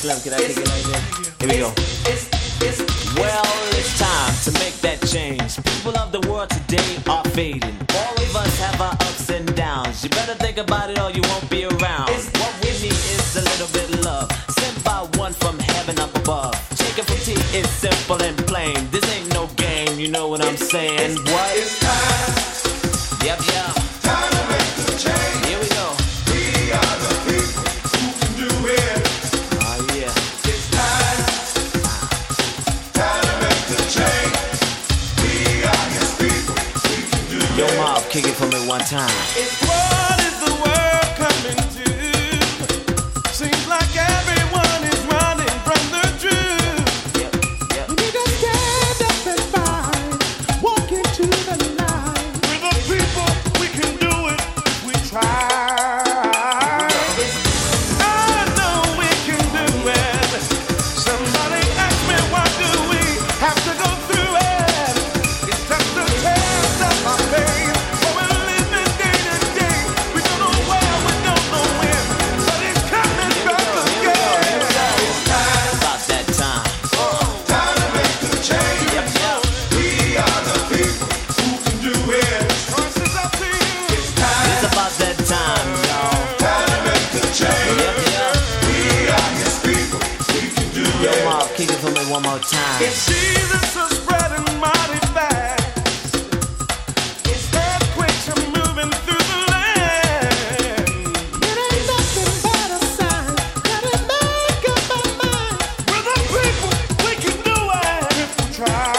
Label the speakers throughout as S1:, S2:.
S1: Slim, can I kick it like that? Here we go. Well, it's time to make that change. People of the world today are fading. All of us have our ups and downs. You better think about it or you won't be around. What we need is a little bit of love, sent by one from heaven up above. Chicken from tea is simple and plain. This ain't no game, you know what I'm saying? What?
S2: It's time.
S1: Yep.
S2: Time to make the change.
S1: Here we go.
S2: We are the people who can do it.
S1: Oh yeah.
S2: It's time. Time to make the change. We are His people. We can do it.
S1: Yo, Mob, kick it for me one time.
S3: What is the world coming to? Seems like everyone is running from the truth.
S1: Yep.
S3: We need to stand up and fight, walk into the light. We're the people, we can do it if we try. I know we can do it. Somebody ask me, why do we have to go through it? It's just a test of our faith. For we're living day to day. We don't know where, we don't know when, but it's coming back again.
S2: It's time.
S1: About that time.
S2: Time to make the change.
S1: Yep.
S2: We are the people who can do it.
S3: Choice is up to you.
S2: It's time.
S1: It's about that time, y'all.
S2: Time to make the change.
S1: Yep.
S2: We are His people. We can do
S1: Yo,
S2: it.
S1: Mob, kick it for me one more time.
S3: Jesus is spreading mighty fast. It's earthquakes are moving through the land. It ain't nothing but a sign. Gotta make up our mind. We're the people, we can do it if we try.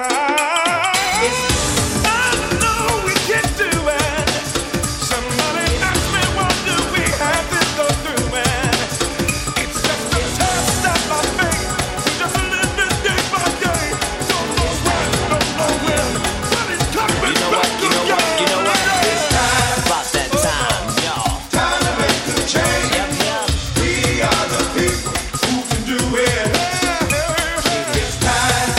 S3: I know we can do it. Somebody ask me, what do we have to go through it? It's just a test of our faith. We just live it day by day. Don't know when, don't know when, but it's coming back again.
S1: You know what? About that time, y'all.
S2: Time to make the change.
S1: Yep.
S2: We are the people who can do it. It's time.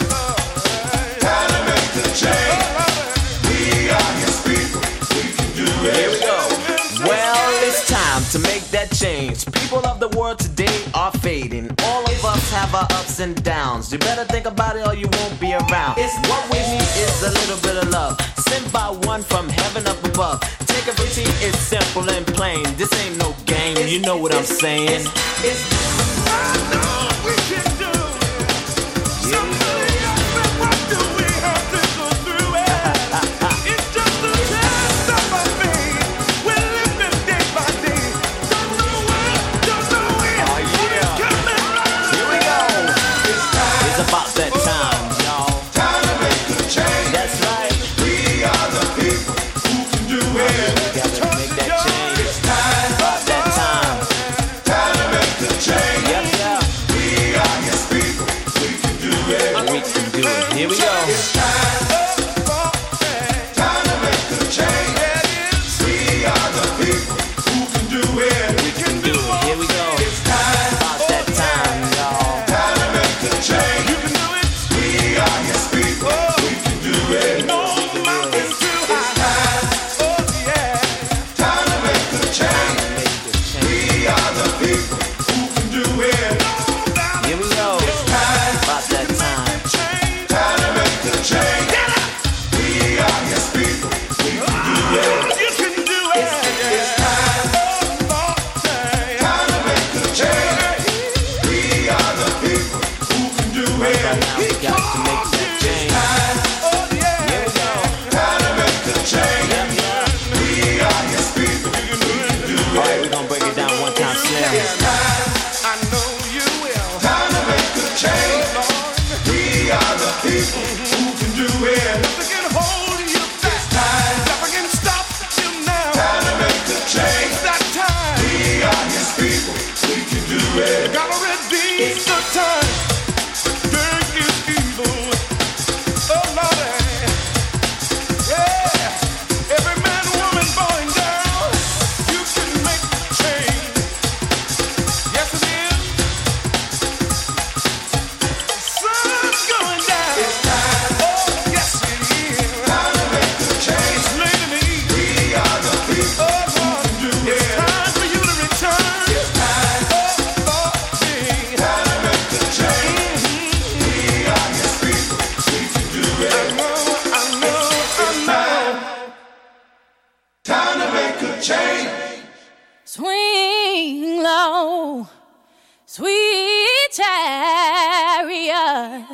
S2: Time to make the change. We are His people. We can do
S1: Here we
S2: it.
S1: go. Well, it's time to make that change. People of the world today are fading. All of us have our ups and downs. You better think about it or you won't be around. What we need is a little bit of love, sent by one from heaven up above. Take it from tea, it's simple and plain. This ain't no game, you know what I'm saying?
S3: I know we can do it. Somebody ask me, what do we have to go through it? It's just a test of our faith. We're living day by day. Don't know when, don't know when,
S1: Oh,
S3: but
S1: yeah.
S3: it's coming back.
S1: Here we go.
S2: It's time.
S1: It's about that time, y'all.
S2: Time to make the change.
S1: That's right.
S2: We are the people who can do it.
S1: We gotta make that change.
S2: It's time.
S1: About that time.
S2: Time to make the change.
S1: Yep.
S2: We are His people. We can do it.
S1: We can do it. Here we go.
S2: It's time. Time to make the change. We are the people who can do it.
S1: We can do it. Here we go.
S2: It's time.
S1: About that time, y'all.
S2: Time to make the change.
S3: You can do it.
S2: We are His people. We can do it.
S3: No mountain too high. Oh yeah.
S2: Time to make the change.
S1: Make this change.
S2: We are the people who can do it.
S1: Here we go.
S2: Time.
S1: About that time.
S2: Time to make the change. We are His people. We can do it.
S3: You can do it.
S2: It's time. Time to make the change. We are the people who can do
S1: Right
S2: it.
S1: now, we got to make that change.
S2: Time.
S1: Here we go.
S2: Time to make the change.
S1: Yep.
S2: We are His people. We can do
S1: All right,
S2: it.
S1: we're gonna break it down one time, Slim.
S2: Time.
S3: I know you will.
S2: Time to make the change. We are the people who can do it.
S3: Nothing can hold you back.
S2: Time.
S3: Nothing can stop you now.
S2: Time to make the change.
S3: It's that time.
S2: We are His people. We can do it.
S3: Gotta redeem the time. Day is evil. Oh Lordy. Yeah. Every man, woman, boy, and girl, you can make the change. Yes, it is. Sun's going down.
S2: It's time.
S3: Oh, yes, it is.
S2: Time to make the change.
S3: It's late in the evening.
S2: We are the people
S3: Oh, Lord.
S2: who can do
S3: It's
S2: it.
S3: time for you to return.
S2: It's time.
S3: Oh, Lord,
S4: sweet chariot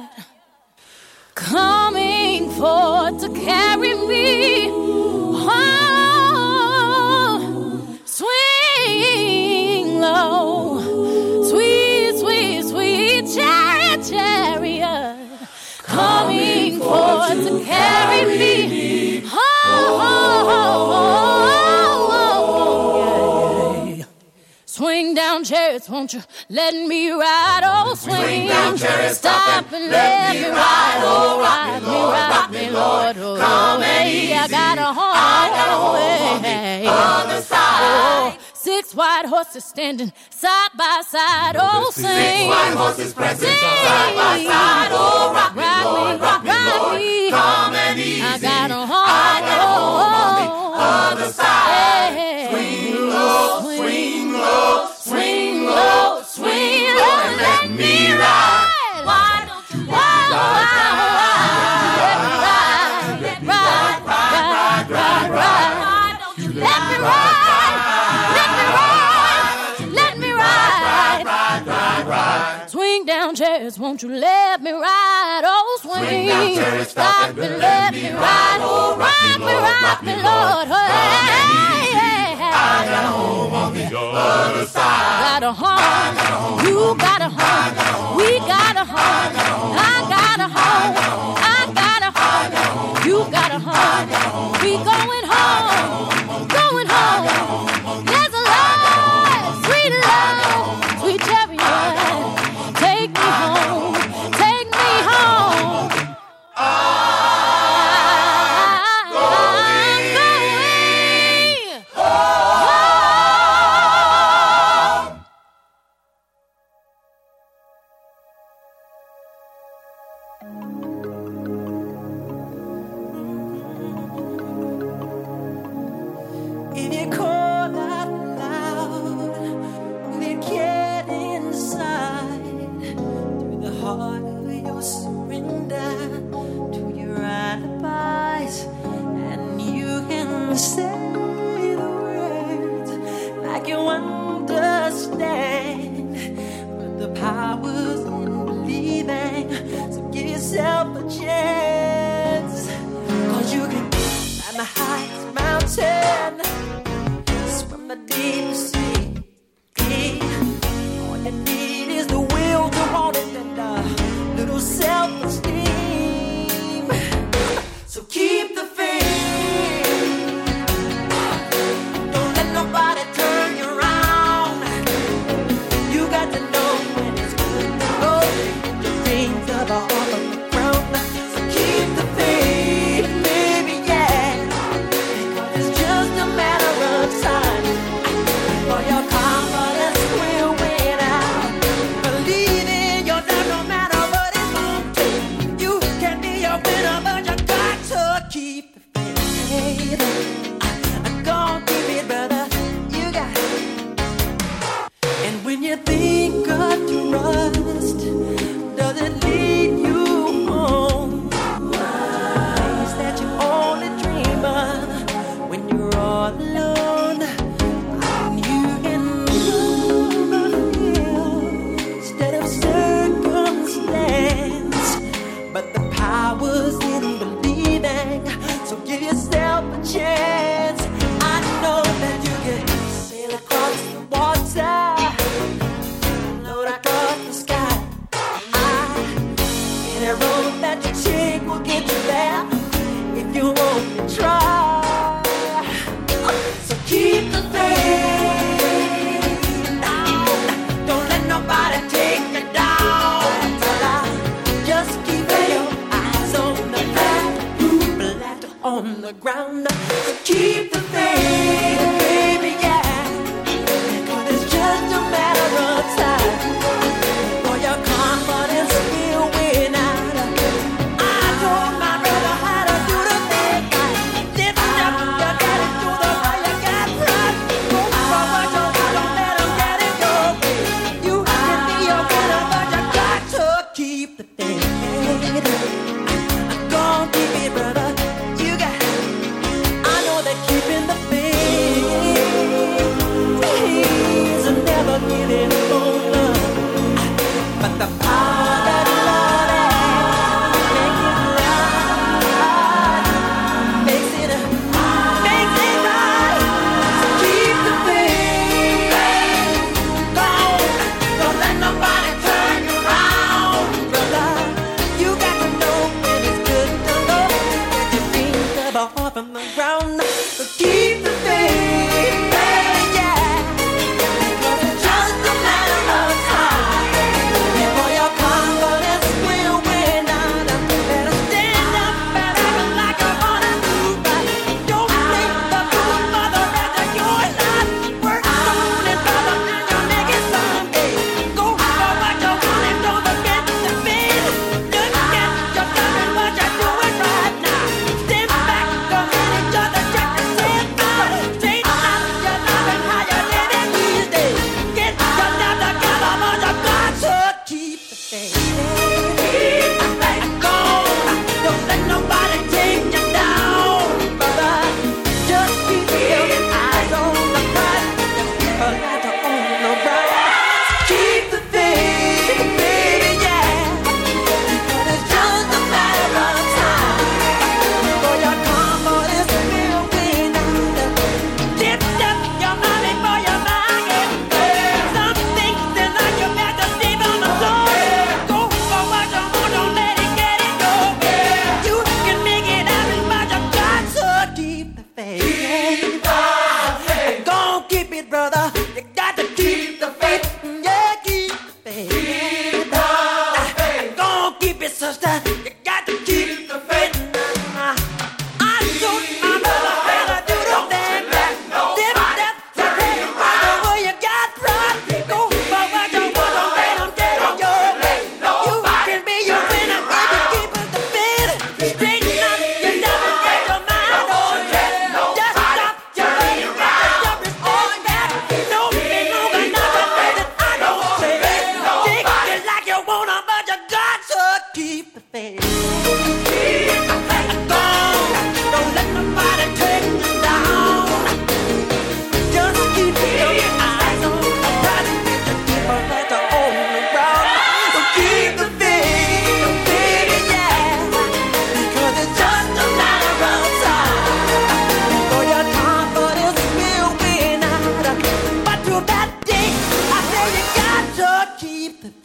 S4: coming forth to carry me home. Swing low, sweet, sweet, sweet chariot coming forth to carry me home. Swing down, chariots, won't you let me ride? Oh, swing down, chariots, stop and let me ride. Oh, ride me, Lord. Oh, come and easy. I got a home on the other side. Oh, 6 white horses standing side by side. Oh, sing. 6 white horses prancing side by side. Oh, rock me, Lord. Come and easy. I got a home on the other side. Swing low, swing low, swing low, swing low, and let me ride. Why don't you ride? Why don't you let me ride? Let me ride. Swing down, chairs, won't you let me ride? Oh, swing down, chairs, stop and let me ride. Oh, rock me, Lord. I got a home on the other side. Got a home. You got a home. We got a home. I got a home. I got a home. You got a home. We going home. Going home. There's a love, sweet chariot. Take me home. Take me home.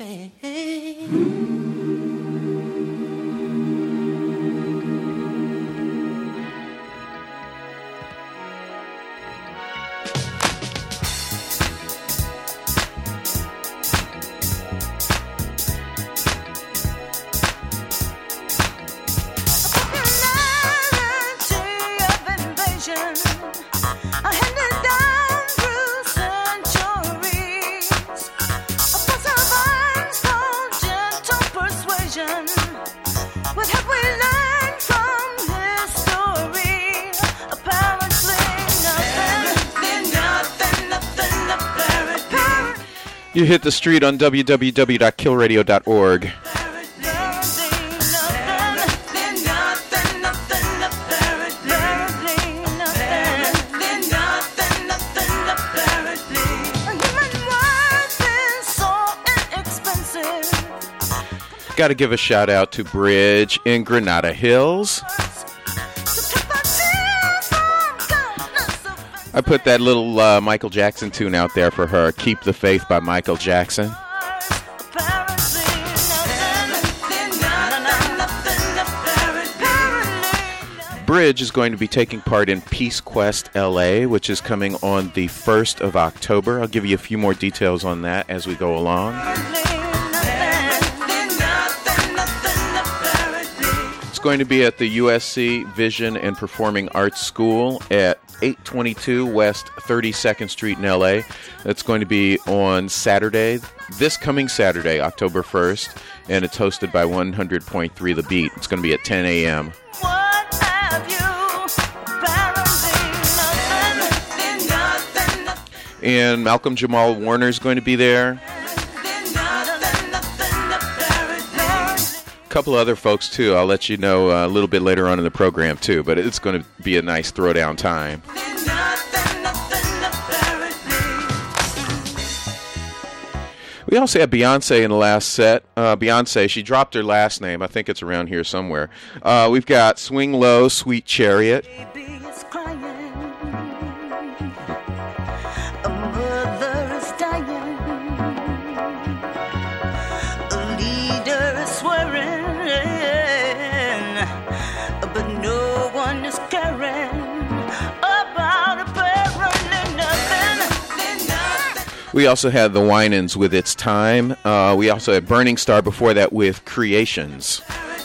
S5: You hit the street on www.killradio.org. Got to give a shout out to Bridge in Granada Hills. I put that little Michael Jackson tune out there for her, Keep the Faith by Michael Jackson. Bridge is going to be taking part in Peace Quest LA, which is coming on the 1st of October. I'll give you a few more details on that as we go along. It's going to be at the USC Vision and Performing Arts School at 822 West 32nd Street in LA. That's going to be on Saturday, this coming Saturday, October 1st, and it's hosted by 100.3 The Beat. It's going to be at 10 a.m. And Malcolm Jamal Warner is going to be there. A couple of other folks, too. I'll let you know a little bit later on in the program, too. But it's going to be a nice throwdown time. We also had Beyonce in the last set. Beyonce, she dropped her last name. I think it's around here somewhere. We've got Swing Low, Sweet Chariot. We also had the Winans with It's Time. We also had Burning Star before that with Creations.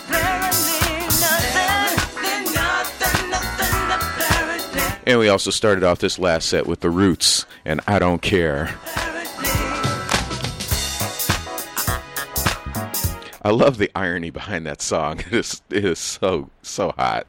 S5: And we also started off this last set with The Roots and I Don't Care. I love the irony behind that song. It is so hot.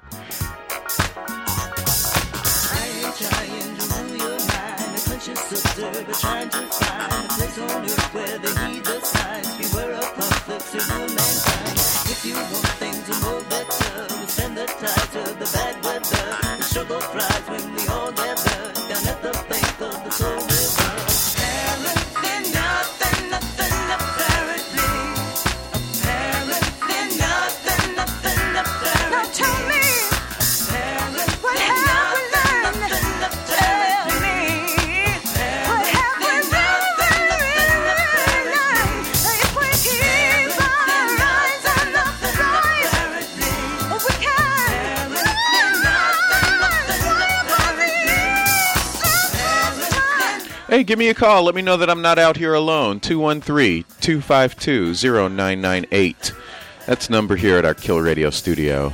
S6: Trying to find a place on earth where they heed the signs. Beware of conflicts to rule mankind. If you want things to move better, we send the tide of the bad weather. The struggle thrives when we all gather down at the bank of the soul river. Apparently nothing, apparently. Apparently nothing, apparently. Now tell me, what have we learned? Tell me.
S5: Hey, give me a call. Let me know that I'm not out here alone. 213-252-0998. That's the number here at our Kill Radio studio.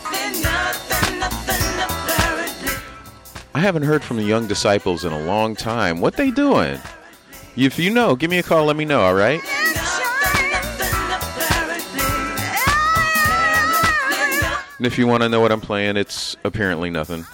S5: I haven't heard from the Young Disciples in a long time. What they doing? If you know, give me a call. Let me know, all right? And if you want to know what I'm playing, it's apparently nothing.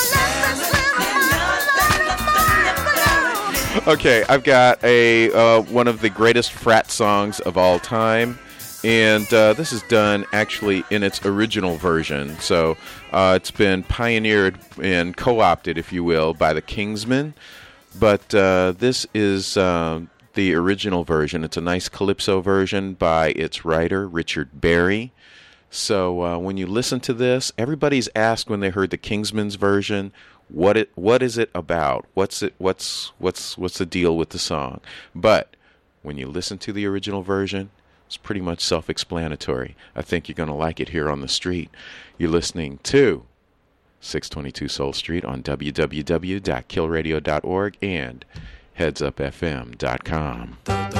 S5: Okay, I've got a one of the greatest frat songs of all time, and this is done actually in its original version. So it's been pioneered and co-opted, if you will, by the Kingsmen. But this is the original version. It's a nice calypso version by its writer, Richard Berry. So when you listen to this, everybody's asked when they heard the Kingsmen's version, what is it about? What's the deal with the song? But when you listen to the original version, it's pretty much self-explanatory. I think you're going to like it here on the street. You're listening to 622 Soul Street on www.killradio.org and headsupfm.com.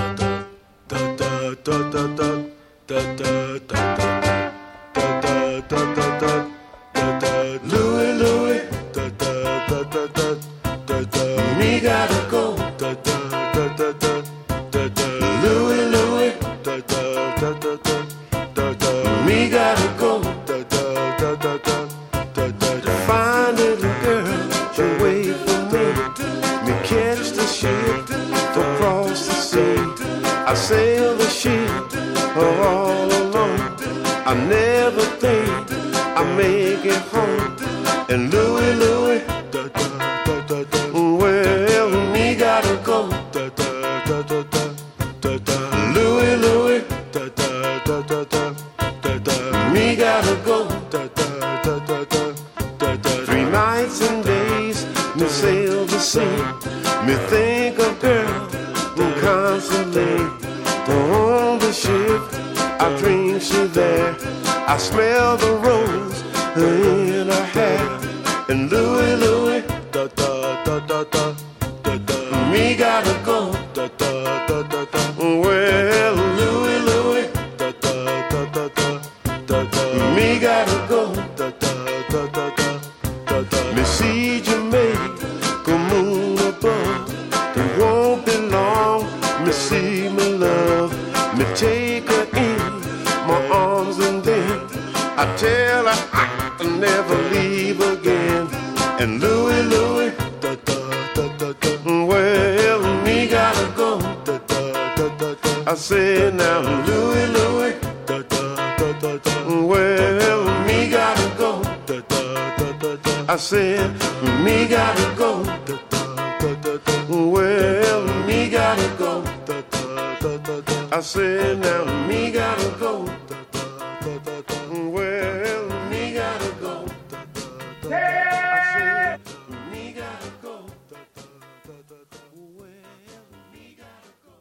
S3: Louie, Louie, me gotta go. Louie, Louie, me gotta go. Find a little girl to wait for me. Me catch the ship across the sea. I sail the ship all alone. I never think I make it home. And Louie, Louie, well, me gotta go. Louie, Louie, me gotta go. 3 nights and days, me sail the sea. Me think of girl constantly. On the ship, I dream she there. I smell the rose in her hair. And Louie, Louie, me gotta go. Well, Louie, Louie, me gotta go. Me see Jamaica moon above. It won't be long. Me see my love. Me take her in my arms and then I tell her I'll never leave again. And Louie, Louie, well, me gotta go. I said now, Louie, Louie, well, me gotta go. I said, me gotta go. Well, me gotta go. I said, now, me gotta go. Well, me gotta go. I said, me gotta go. Well, me gotta go.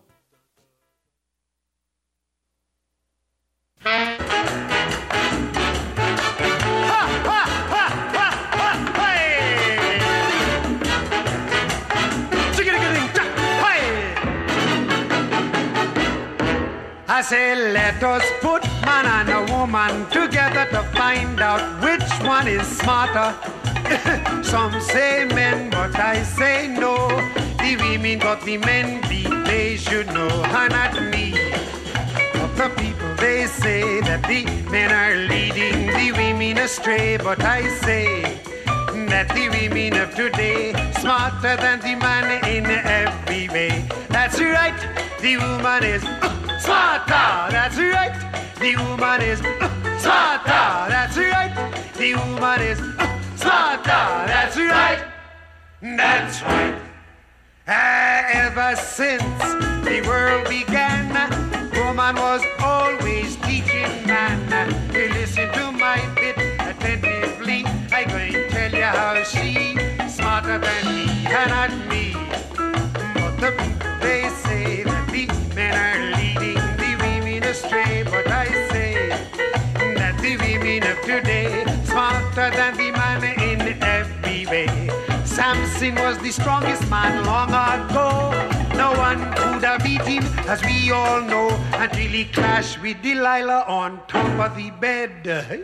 S7: I say let us put man and a woman together to find out which one is smarter. Some say men, but I say no. The women got the men beat, they should know, and not me. But the people, they say that the men are leading the women astray, but I say that the women of today smarter than the man in every way. That's right, the woman is smarter. That's right, the woman is smarter. That's right, the woman is smarter. That's right. That's right. Ever since the world began, woman was always teaching man. You listen to my bit attentively. I'm going to tell you how she's smarter than me and not me. But the people, they say that the men are leading the women astray. But I say that the women of today smarter than the man in every way. Samson was the strongest man long ago. No one could have beat him, as we all know, until he clashed with Delilah on top of the bed.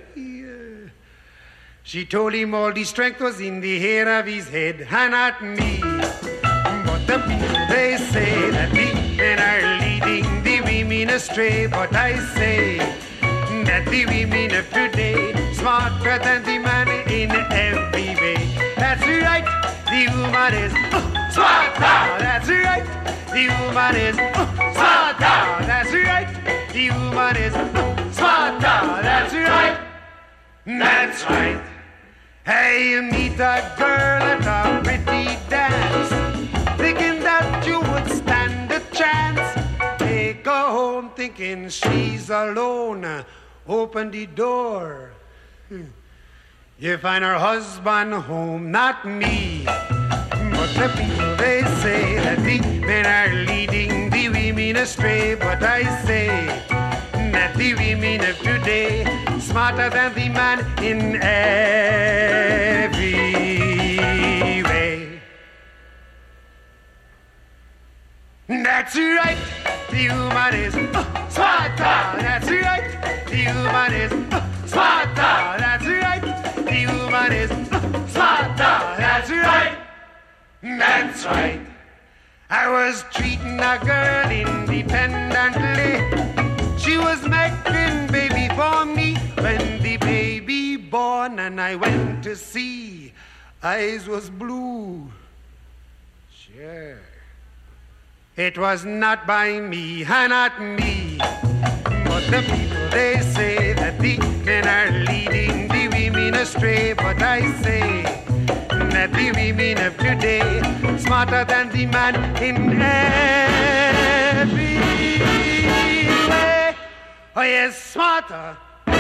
S7: She told him all the strength was in the hair of his head, and not me. But the people, they say that the men are leading the women astray. But I say that the women of today smarter than the man in every way. That's right, the woman is smarter. That's right, the woman is smarter. That's right, the woman is smarter. That's right. That's right. Hey, you meet a girl at a pretty dance, thinking that you would stand a chance. Take her home thinking she's alone. Open the door. You find her husband home, not me. But the people, they say that the men are leading the women astray, but I say that the women of today smarter than the man in every way. That's right, the woman is smarter. That's right, the woman is smarter. That's right, the woman is smarter. That's right. That's right. I was treating a girl independently. She was making baby for me when the baby born, and I went to see. Eyes was blue. Sure. It was not by me, not me, but the people, they say that the men are leading the women astray, but I say that the women of today smarter than the man in every way. Oh yes, smarter.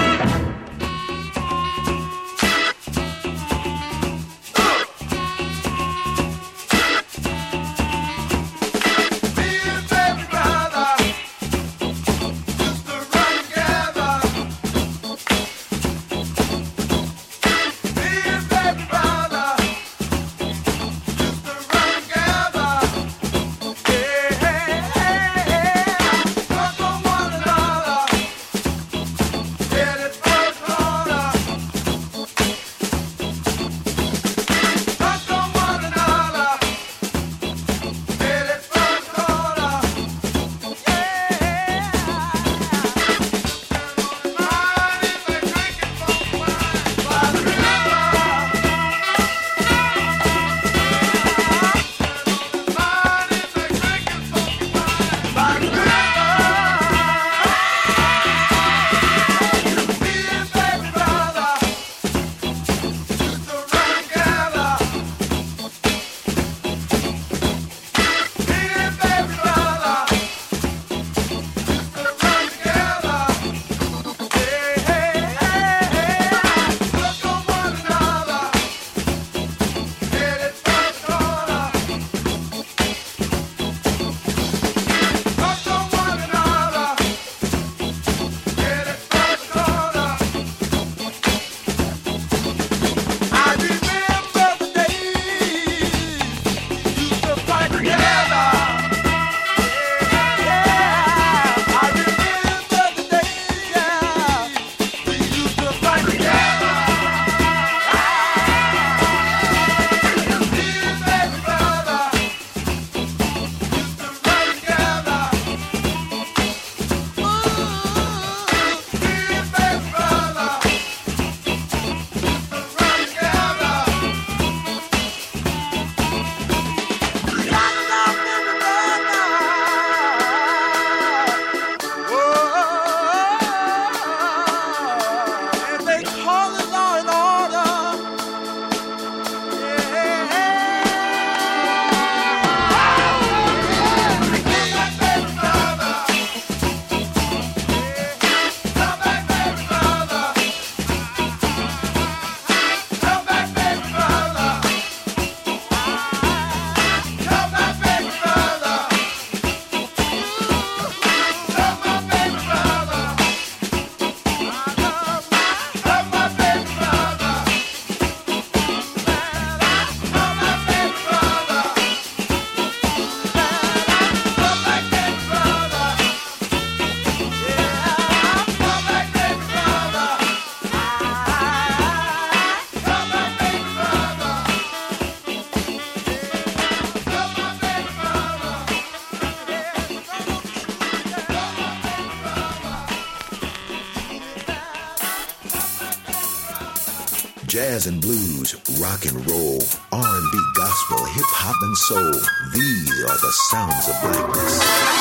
S8: Jazz and blues, rock and roll, R&B, gospel, hip-hop and soul. These are the sounds of blackness.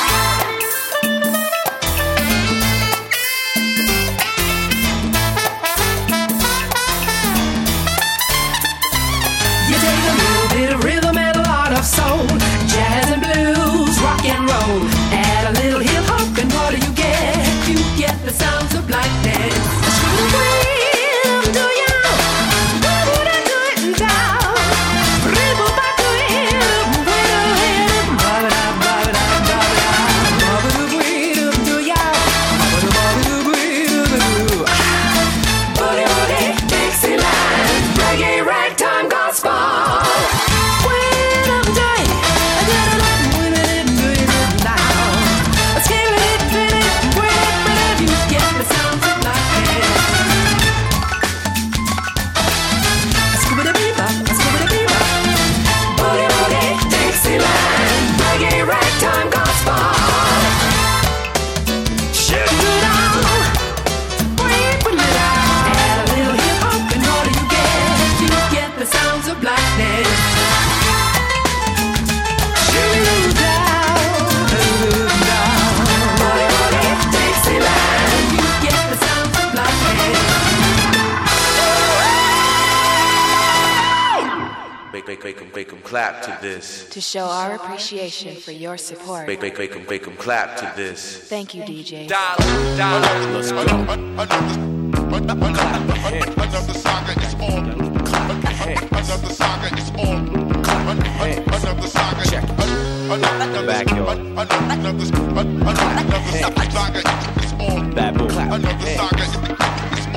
S9: You take a little bit of rhythm and a lot of soul. Jazz and blues, rock and roll. Add a little hip hop and what do you get? You get the sounds of blackness. Do you? What would I do it now?
S10: Make 'em clap to this.
S11: To show our appreciation for your support.
S10: Make 'em clap to this.
S11: Thank you, DJ.
S10: Let's go.
S2: Another saga is on. Another saga is on. Another saga. Check.
S1: Backyard.
S2: Another saga is on.
S1: Babu.
S2: Another saga is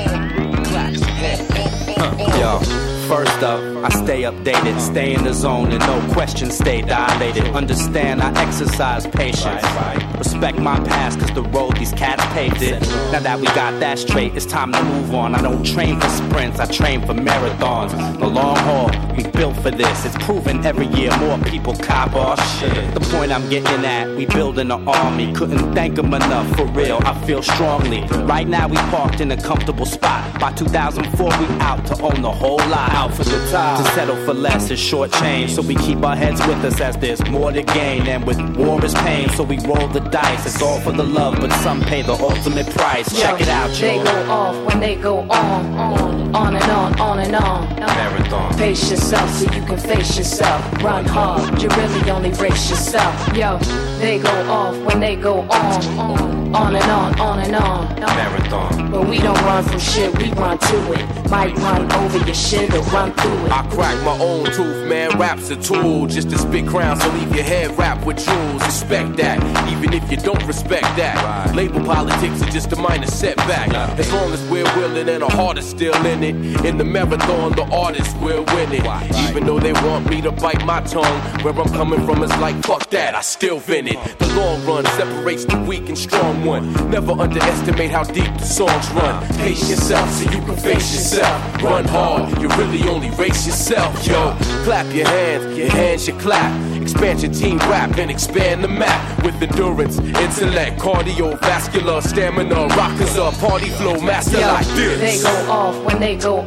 S2: on.
S12: Yo, first up, I stay updated, stay in the zone, and no questions stay dilated. Understand I exercise patience. Respect my past, cause the road these cats paved it. Now that we got that straight, it's time to move on. I don't train for sprints, I train for marathons. The long haul, we built for this. It's proven every year more people cop our shit. The point I'm getting at, we building an army. Couldn't thank them enough, for real, I feel strongly. Right now we parked in a comfortable spot. By 2004 we out to own the whole lot. Out for the top. To settle for less is short change. So we keep our heads with us as there's more to gain. And with war is pain, so we roll the dice. It's all for the love, but some pay the ultimate price. Check it out,
S11: They
S12: yo.
S11: go off when they go on and on and on.
S12: Marathon.
S11: Pace yourself so you can face yourself. Run hard, you really only race yourself. Yo, they go off when they go on and on and on.
S12: Marathon.
S11: But we don't run from shit, we run to it. Might run over your shit or run through it.
S10: I crack my own tooth, man. Rap's a tool just to spit crowns, so leave your head wrapped with jewels. Respect that, even if you don't respect that. Label politics are just a minor setback. As long as we're willing and our heart is still in it. In the marathon, the artists will win it. Even though they want me to bite my tongue, where I'm coming from is like fuck that, I still vin it. The long run separates the weak and strong one. Never underestimate how deep the songs run. Pace yourself so you can face yourself. Run hard, you really only race yourself. Yo, clap your hands should clap. Expand your team rap and expand the map. With endurance, intellect, cardiovascular, stamina. Rockers up, party flow, master like this.
S11: They go off when they go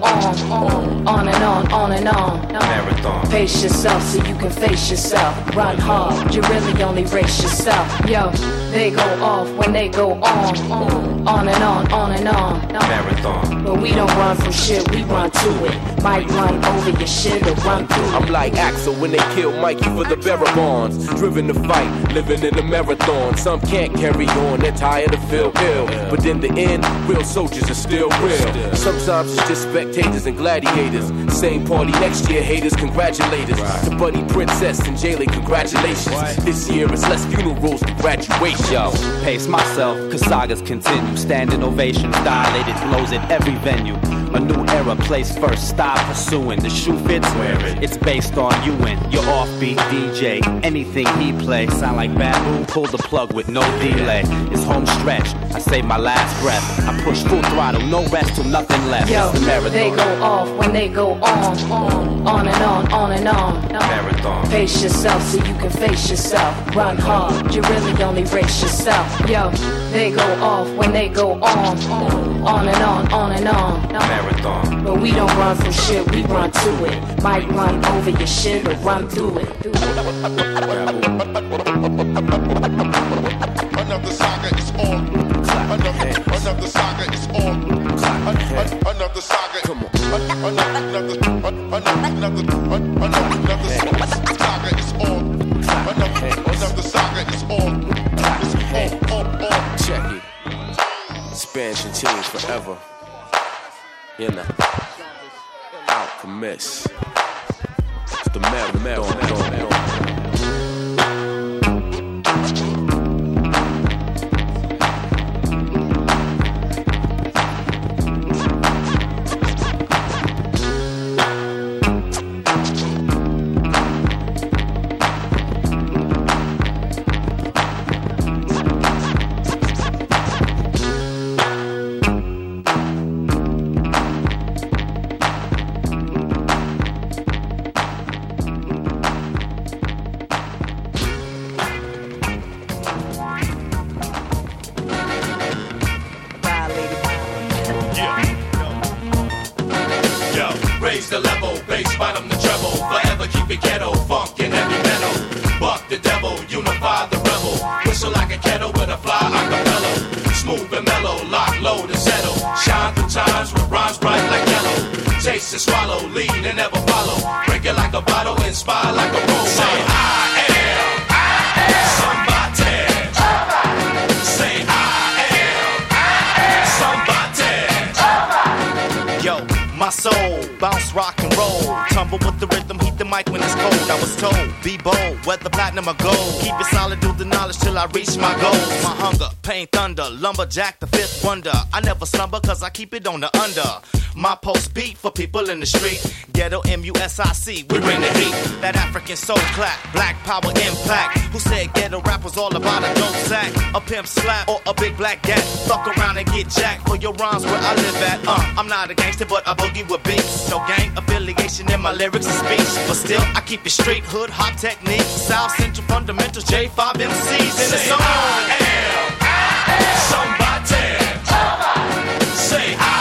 S11: on and on.
S12: Marathon.
S11: Pace yourself so you can face yourself. Run hard, you really only race yourself. Yo, they go off when they go on and on.
S12: Marathon.
S11: But we don't run from shit, we run to it. Might run over your shit or run through it.
S10: I'm like Axel when they kill Mikey for the Barabons. Driven to fight, living in a marathon. Some can't carry on, they're tired of feel ill. But in the end, real soldiers are still real. Sometimes it's just spectators and gladiators. Same party next year, haters congratulate us. To Buddy Princess and Jaylee, congratulations. This year it's less funerals than graduation.
S12: Yo, pace myself, cause sagas continue. Standing ovations, dilated flows at every venue. A new era, place first, stop pursuing. The shoe fits, wear it. It's based on you and your offbeat DJ. Anything he play, sound like Babu. Pull the plug with no delay. It's home stretch, I save my last breath. I push full throttle, no rest till nothing left.
S11: Yo,
S12: it's the marathon.
S11: they go off when they go on and on.
S12: Marathon.
S11: Pace yourself so you can face yourself. Run hard, you really only race yourself. Yo, they go off when they go on and on.
S12: Marathon.
S11: But we don't run from shit, we run to it. Might run over your shit or run through it.
S2: Another saga is on. Another saga is on. Another saga. Come on. Another saga is on. Another saga is on.
S10: Check it. Expansion teams forever. You know. Alchemist. It's the marathon.
S2: Raise the level, bass bottom the treble. Forever keep it ghetto, funk and heavy metal. Buck the devil, unify the rebel. Whistle like a kettle with a fly acapella. Smooth and mellow, lock, load and settle. Shine through times with rhymes bright like yellow. Taste and swallow, lead and never follow. Break it like like a bottle, inspired like a role model. Say I am somebody. Say I am somebody.
S13: Yo, my soul, bounce, rock and roll. Tumble with the rhythm, heat the mic when it's cold. I was told, be bold, whether platinum or gold. Keep it solid, do the knowledge till I reach my goals. My hunger, pain, thunder, lumberjack, the fifth wonder. I never slumber cause I keep it on the under. My post beat for people in the street. Ghetto MUSIC, we bring the heat. That African soul clap, black power impact. Who said ghetto rap was all about a dope sack, a pimp slap, or a big black gat? Fuck around and get jacked for your rhymes where I live at. I'm not a gangster, but I boogie with beats. No gang affiliation in my lyrics and speech, but still I keep it street, hood, hop techniques. South Central fundamentals, J5 MCs in the zone. I am somebody. Say I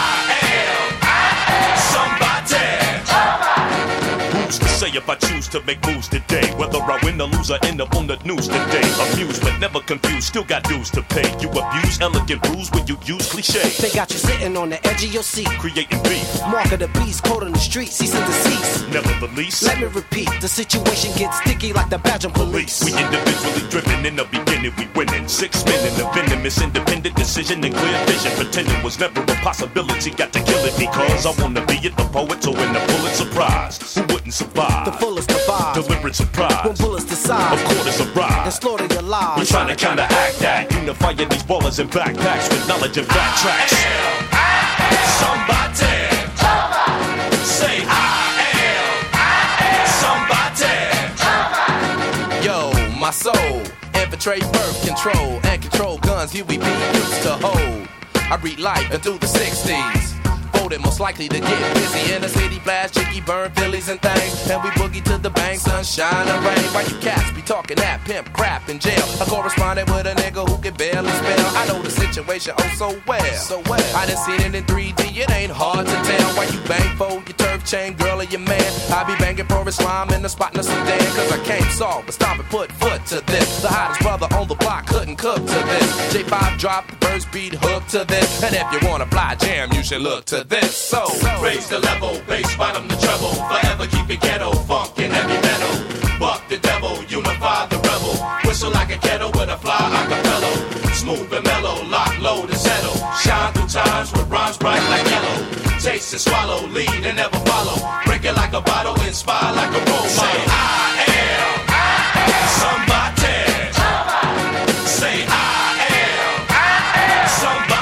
S14: say if I choose to make moves today, whether I win or lose, I end up on the news today. Amused but never confused, still got dues to pay. You abuse elegant rules when you use cliches.
S15: They got you sitting on the edge of your seat,
S14: creating beef.
S15: Mark of the beast, code on the street, cease and desist.
S14: Never the least.
S15: Let me repeat, the situation gets sticky like the Belgian police.
S14: We individually driven, in the beginning we winning. 6 men in the venomous independent decision and clear vision. Pretending was never a possibility, got to kill it because I wanna be it, the poet, so win the Pulitzer Prize. Who wouldn't survive?
S15: The fullest of vibes.
S14: Deliberate surprise.
S15: When bullets decide.
S14: Of quarters arrive.
S15: And slaughter your lives.
S14: We're trying to counteract that. Unifying these ballers in backpacks with knowledge and backtracks.
S2: I am somebody. Say I am somebody.
S10: Yo, my soul. Infiltrate birth control and control guns here we be used to hold. I read life into the 60s. Most likely to get busy in the city, blast, jiggy, burn Phillies and things. And we boogie to the bank, sunshine and rain. Why you cats be talking that pimp crap in jail? I corresponded with a nigga who can barely spell. I know the situation oh so well. I done seen it in 3D, it ain't hard to tell. Why you bang for your turf chain, girl or your man? I be banging for Islam in the spot in the Sudan. Cause I can't solve, but stop and put foot to this. The hottest brother on the block couldn't cook to this. J5 drop, the first beat hook to this. And if you wanna fly jam, you should look to this. So
S2: raise the level, bass bottom the treble. Forever keep it ghetto, funk and heavy metal. Buck the devil, unify the rebel. Whistle like a kettle with a fly acapella. Smooth and mellow, lock, load and settle. Shine through times with rhymes bright like yellow. Taste and swallow, lead and never follow. Break it like a bottle, inspire like a role model. Say I am somebody. Say I am somebody.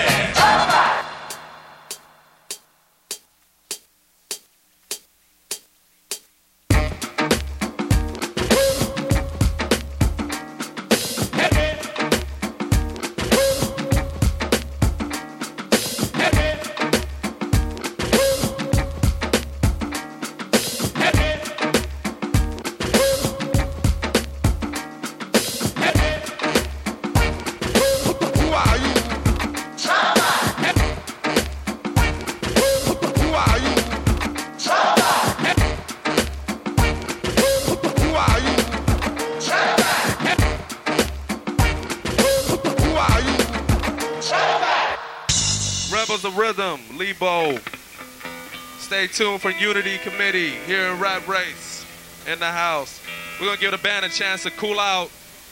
S16: Rebels of Rhythm, Lebo. Stay tuned for Unity Committee here in Rap Race in the house. We're going to give the band a chance to cool out.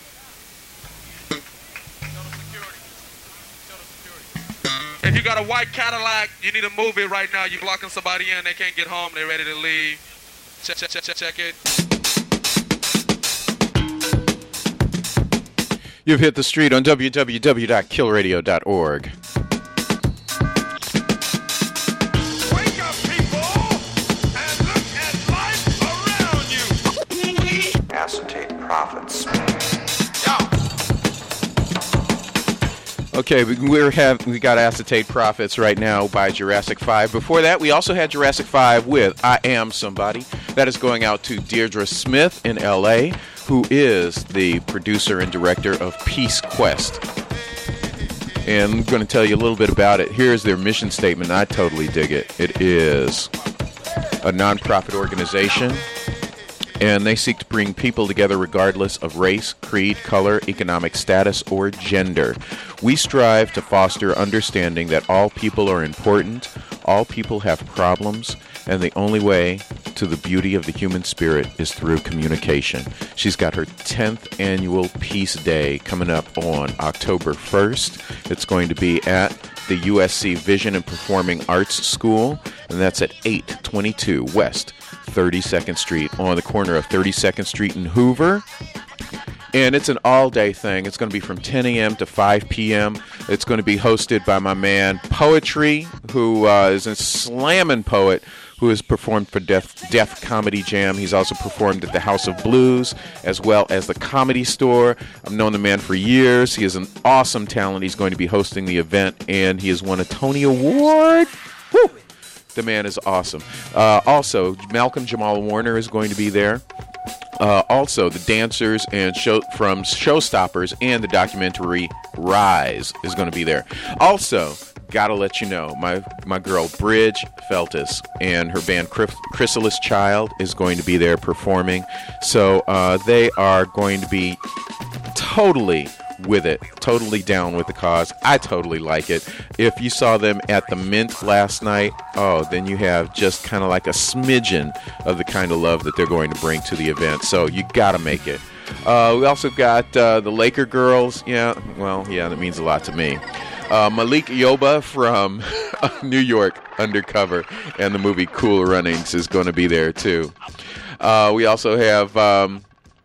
S16: If you got a white Cadillac, you need to move it right now. You're blocking somebody in. They can't get home. They're ready to leave. Check it.
S5: You've hit the street on www.killradio.org.
S17: Acetate Profits.
S5: Okay, we got Acetate Profits right now by Jurassic 5. Before that, we also had Jurassic 5 with I Am Somebody. That is going out to Deirdre Smith in L.A., who is the producer and director of Peace Quest. And I'm going to tell you a little bit about it. Here's their mission statement. I totally dig it. It is a nonprofit organization And they seek to bring people together regardless of race, creed, color, economic status, or gender. We strive to foster understanding that all people are important, all people have problems, and the only way to the beauty of the human spirit is through communication. She's got her 10th annual Peace Day coming up on October 1st. It's going to be at the USC Vision and Performing Arts School, and that's at 822 West 32nd Street on the corner of 32nd Street and Hoover. And it's an all-day thing. It's going to be from 10 a.m. to 5 p.m. It's going to be hosted by my man Poetry, who is a slammin' poet who has performed for Def Comedy Jam. He's also performed at the House of Blues as well as the Comedy Store. I've known the man for years. He is an awesome talent. He's going to be hosting the event, and he has won a Tony Award. Woo! The man is awesome. Also, Malcolm Jamal Warner is going to be there. Also, the dancers and from Showstoppers and the documentary Rise is going to be there. Also, gotta let you know, my girl Bridge Feltus and her band Chrysalis Child is going to be there performing. So they are going to be totally with it, totally down with the cause. I totally like it. If you saw them at the Mint last night, then you have just kind of like a smidgen of the kind of love that they're going to bring to the event. So you gotta make it. We also got the Laker girls. That means a lot to me. Malik Yoba from New York Undercover and the movie Cool Runnings is going to be there too. We also have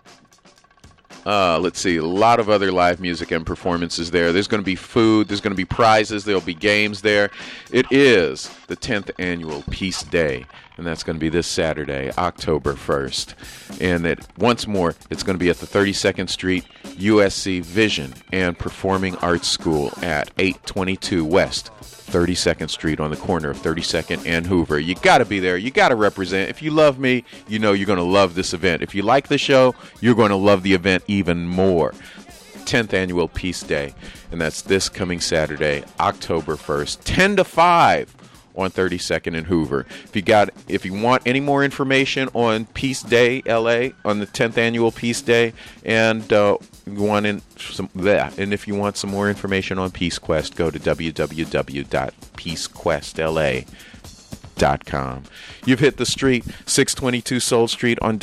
S5: a lot of other live music and performances there. There's going to be food. There's going to be prizes. There'll be games there. It is the 10th annual Peace Day, and that's going to be this Saturday, October 1st. And once more, it's going to be at the 32nd Street USC Vision and Performing Arts School at 822 West 32nd Street on the corner of 32nd and Hoover. You got to be there. You got to represent. If you love me, you know you're going to love this event. If you like the show, you're going to love the event even more. 10th Annual Peace Day, and that's this coming Saturday, October 1st, 10 to 5 on 32nd and Hoover. If you want any more information on Peace Day LA, on the 10th Annual Peace Day, and if you want some more information on Peace Quest, go to www.peacequestla.com. You've hit the street, 622 Soul Street on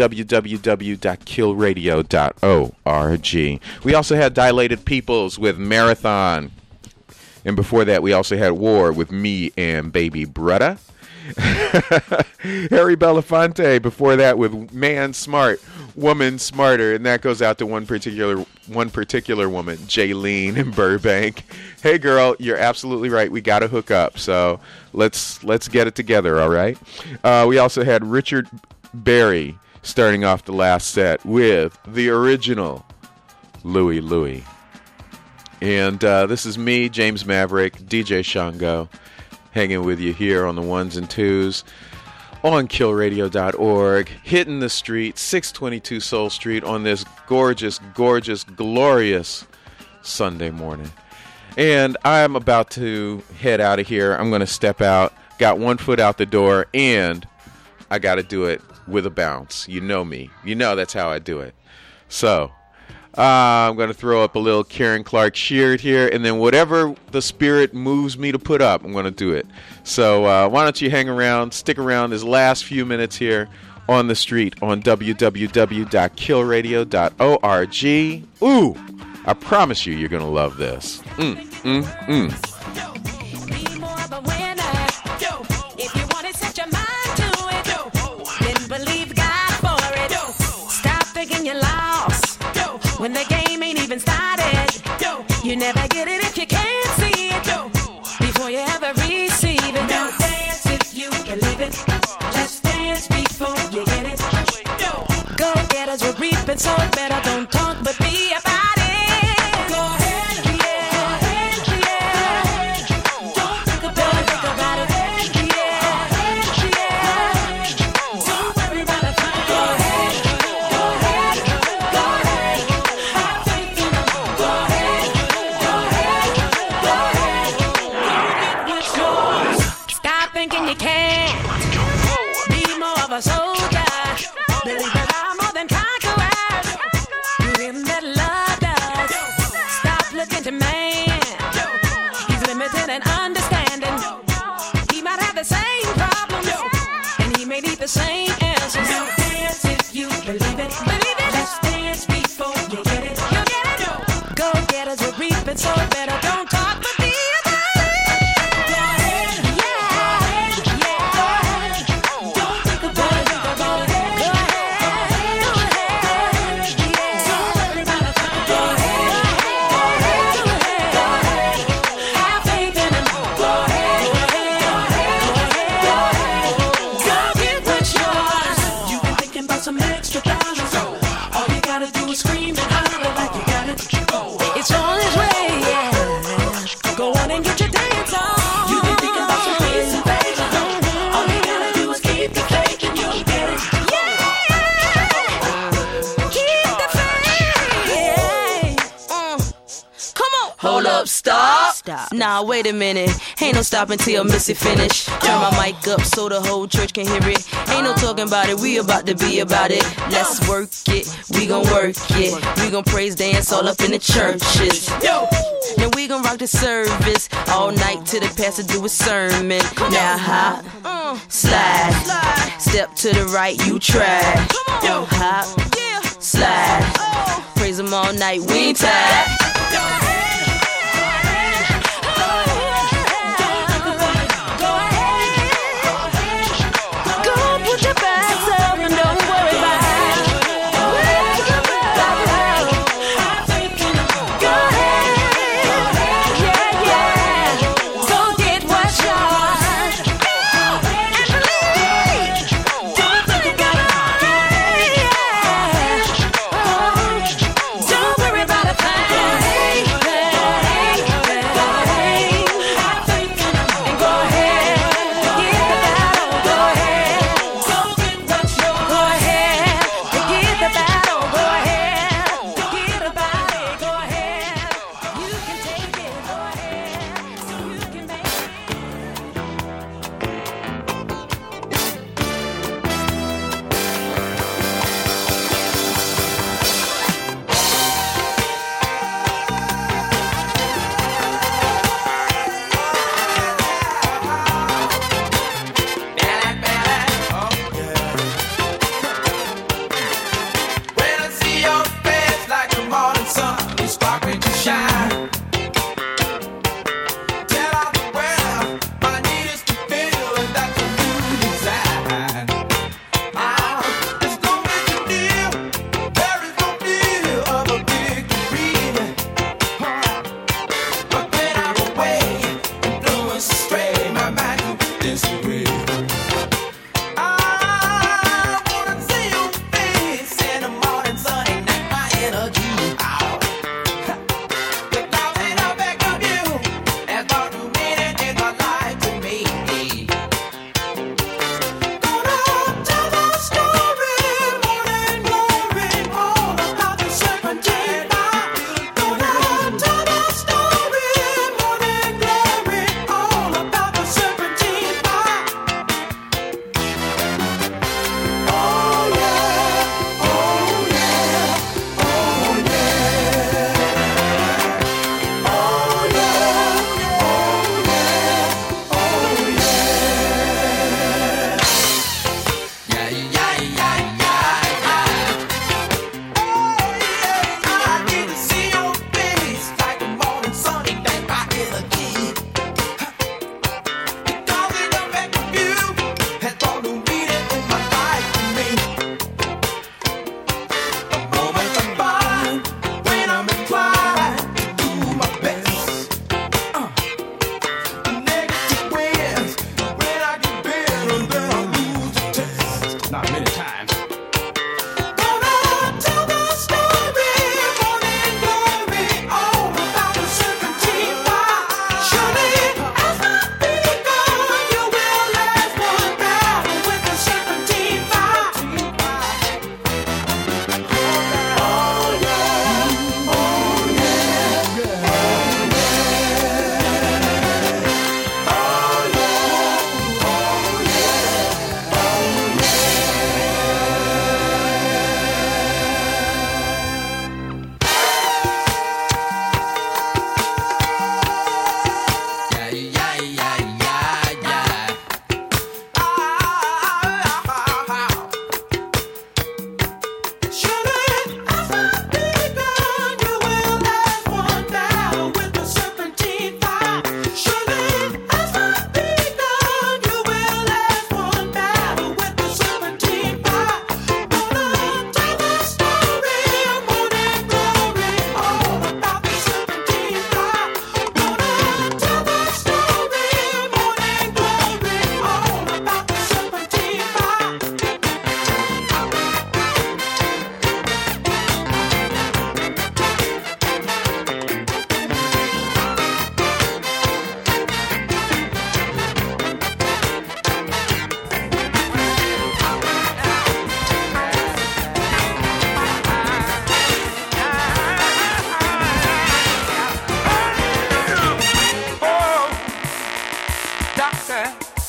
S5: www.killradio.org. We also had Dilated Peoples with Marathon. And before that, we also had War with Me and Baby Brutta. Harry Belafonte before that with Man Smart, Woman Smarter, and that goes out to one particular woman, Jaylene in Burbank. Hey girl, you're absolutely right. We got to hook up, so let's get it together, all right? We also had Richard Berry starting off the last set with the original Louie Louie. And this is me, James Maverick, DJ Shango, hanging with you here on the ones and twos on killradio.org, hitting the street, 622 Soul Street on this gorgeous, gorgeous, glorious Sunday morning. And I'm about to head out of here. I'm going to step out, got one foot out the door, and I got to do it with a bounce. You know me. You know that's how I do it. So I'm going to throw up a little Karen Clark Sheard here, and then whatever the spirit moves me to put up, I'm going to do it. So why don't you hang around, stick around this last few minutes here on the street on www.killradio.org. Ooh, I promise you're going to love this.
S18: When the game ain't even started, you never get it if you can't see it. Before you ever receive it, don't dance if you believe it. Just dance before you get it. Go get us, we're reaping, so better don't talk but be about it. Go ahead, yeah. Go ahead, yeah. Don't think about it, yeah. Don't worry about it. Go ahead, go ahead, go ahead. Go ahead, go ahead. and understanding. He might have the same problems, and he may need the same answers. So dance if you believe it. Let's dance before you get it. You get it. Go getters will reap it, so better don't talk but be about it. Go ahead, yeah, yeah. Go ahead, don't think about it. Go ahead, go ahead, go ahead, yeah. Don't worry about a thing. Go ahead, go ahead, go ahead. Have faith in him. Go ahead, go ahead, go ahead. Go get what's yours. You've been thinking about some extra dollars. All you gotta do is scream and holler like you got it. It's on its way, yeah. Go on and get your dance on. You've been thinking about some peace and favor. All you gotta do is keep the faith and you'll get it. Yeah, keep the faith. Come on.
S19: Hold up, stop. Nah, wait a minute. Ain't no stopping till Missy finish. Turn my mic up so the whole church can hear it. Ain't no talking about it, we about to be about it. Let's work it, we gon' work it. We gon' praise dance all up in the churches. Then we gon' rock the service all night till the pastor do a sermon. Now hop, slide, step to the right, you try. Hop, slide, praise him all night, we ain't tired.
S18: Don't worry about a thing.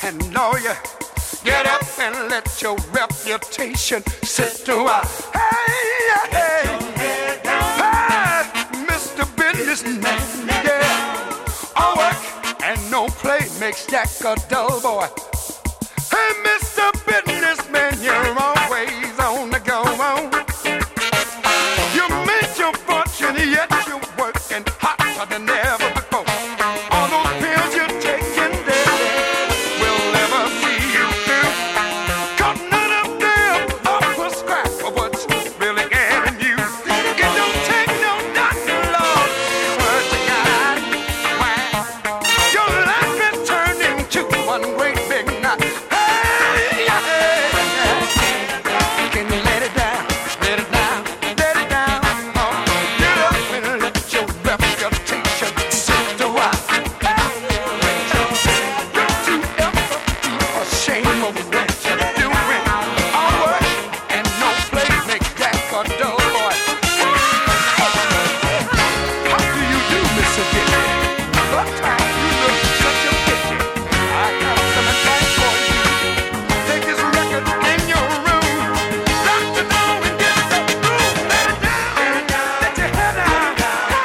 S7: and lawyer. Get up and let your reputation sit to us. Hey, hey, hey, Mr. Businessman, yeah. All work and no play makes Jack a dull boy. Hey, Mr. Businessman, you're always on the go. You made your fortune, yet you're working hotter than ever before. All those pills you're taking there will never see you through. 'Cause none of them are prescribed for what's really getting you. You don't take no doctor, Lord, what you got. Why? Your life is turned into one great big knot. Hey, hey, hey. Can you let it down? Let it down. Let it down. Oh, get up and let your reputation sit to us. Don't you ever be ashamed of what you're doing. All work and no play makes Jack a dull boy. How do you do, Mr. Diddy? Sometimes you look such a pity. I got some advice for you. Take this record in your room. Lock the door and get some room. Let it down. Let your head down.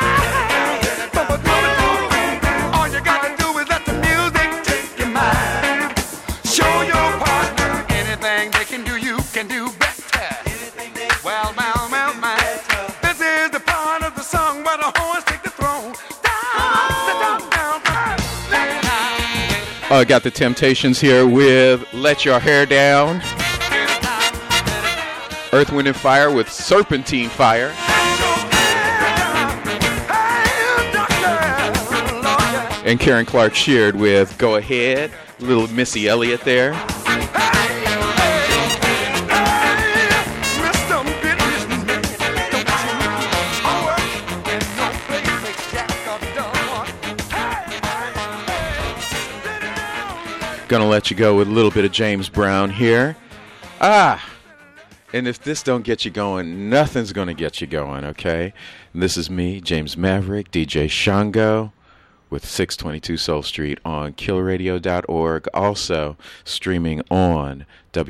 S7: All you gotta do is let the music take your mind. Show your partner anything they can do, you can do better. Well, this is the part of the song where the horns take the throne.
S5: Got the Temptations here with Let Your Hair Down. Earth, Wind, and Fire with Serpentine Fire. And Karen Clark Sheard with Go Ahead. Little Missy Elliott there. Gonna let you go with a little bit of James Brown here. And if this don't get you going, nothing's gonna get you going, okay? And this is me, James Maverick, DJ Shango, with 622 Soul Street on killradio.org. Also streaming on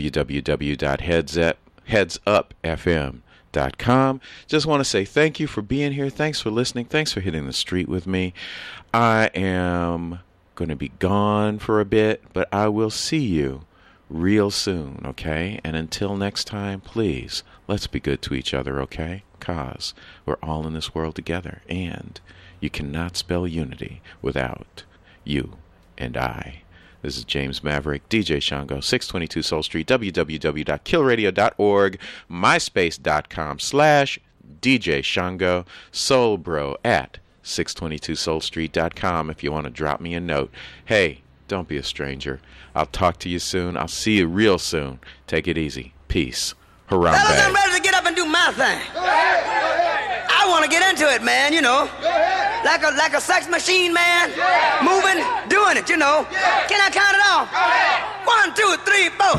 S5: www.headsupfm.com. Just want to say thank you for being here. Thanks for listening. Thanks for hitting the street with me. I am going to be gone for a bit, but I will see you real soon, okay? And until next time, please, let's be good to each other, okay? 'Cause we're all in this world together, and you cannot spell unity without you and I. This is James Maverick, DJ Shango, 622 Soul Street, www.killradio.org, myspace.com/DJ Shango, soulbro@622soulstreet.com if you want to drop me a note. Hey, don't be a stranger. I'll talk to you soon. I'll see you real soon. Take it easy. Peace. Harambe.
S20: Fellas, I'm ready to get up and do my thing. I want to get into it, man, you know. Like a sex machine, man. Moving, doing it, you know. Can I count it off? 1, 2, 3, 4.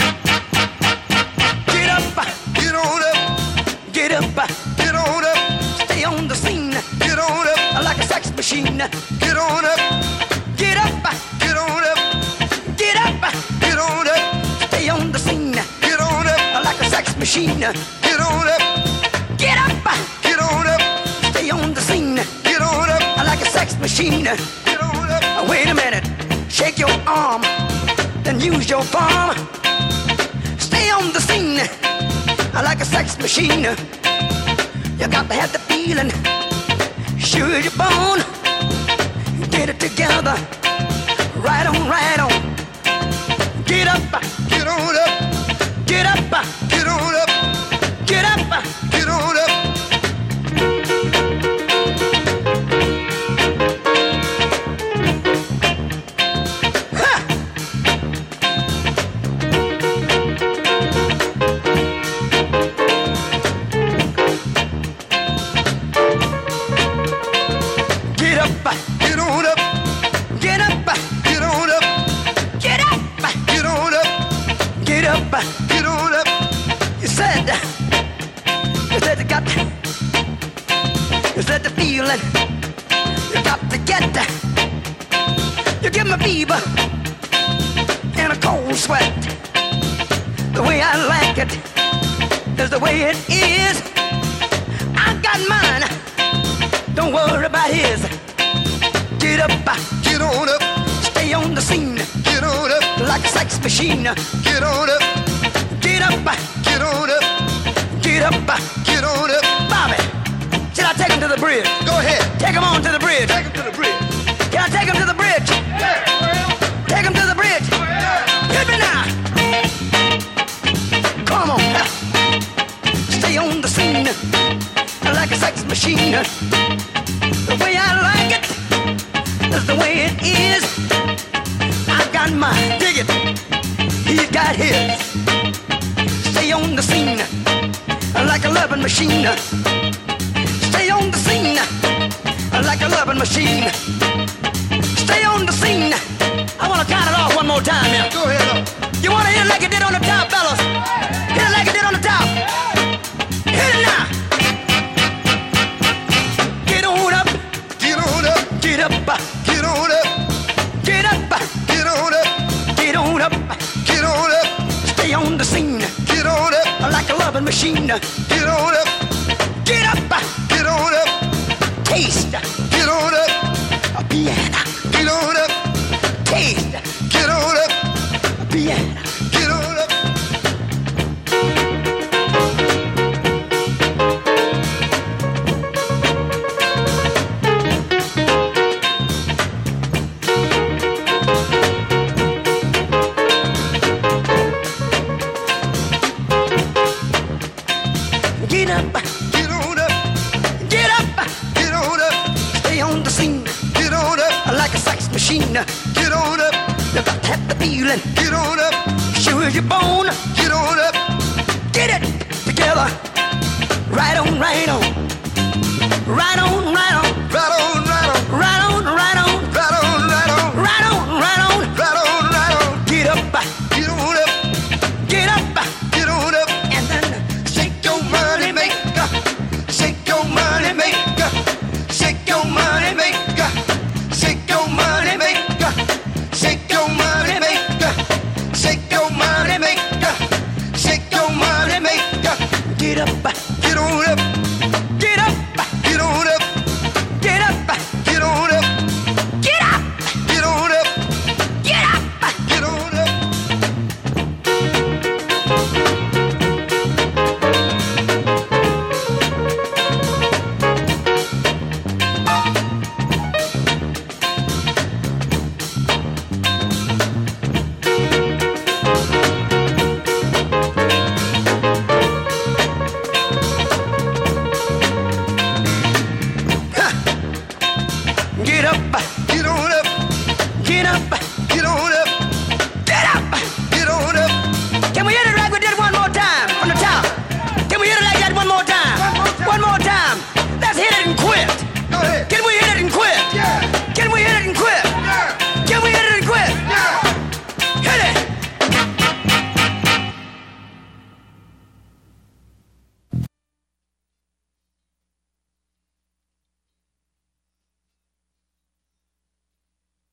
S20: Get up, get on up. Get up, get on up. Stay on the scene. Get on up. Like a sex machine. Get on up. Get up, get on up. Get up, get on up. Stay on the scene. Get on up. Like a sex machine. Get on up. Get up, get on up. Stay on the scene. Get on up. Like a sex machine. Get on up. Wait a minute. Shake your arm. Then use your palm. Stay on the scene. Like a sex machine. You got to have the feeling. Sure as you're born. Get it together. Right on, right on. Get up, get on up. Get up, get on up. Get up, get on up. Ha! Get up, get on up. Get up, get on up. Get up, get on up. Get up, get on up. You said you got the feeling. You got to get. You give me fever. cold sweat. The way I like it is the way it is. I got mine, don't worry about his. Get up, get on up, stay on the scene. Get on up, like a sex machine. Get on up, get up, get on up, get up, get on up. Bobby, should I take him to the bridge? Go ahead, take him on to the bridge. Take him to the bridge. Can I take him to the bridge? Yeah. Take him to the bridge. Hit me now. Come on now. Stay on the scene like a sex machine. The way I like it is the way it is. I got mine, dig it. He's got his. Stay on the scene like a loving machine. Stay on the scene like a loving machine. Stay on the scene. I want to count it off one more time here. Go ahead. You want to hit it like it did on the top, fellas? Hit it like it did on the top. Hit it now. Get on up. Get on up. Get up. Get on up. Get up. Get on up. Get on up. Get on up. Stay on the scene. Get on up. Like a loving machine. Get on up. Get up. Get on up. Taste. Get on up. A piano. Get on up. Taste. Get on up. A piano. Get on up. Get up, get on up, get up, get on up, stay on the scene, get on up, like a sex machine, get on up, you got to have the feeling, get on up, sure as you're born, get on up, get it together, right on, right on, right on,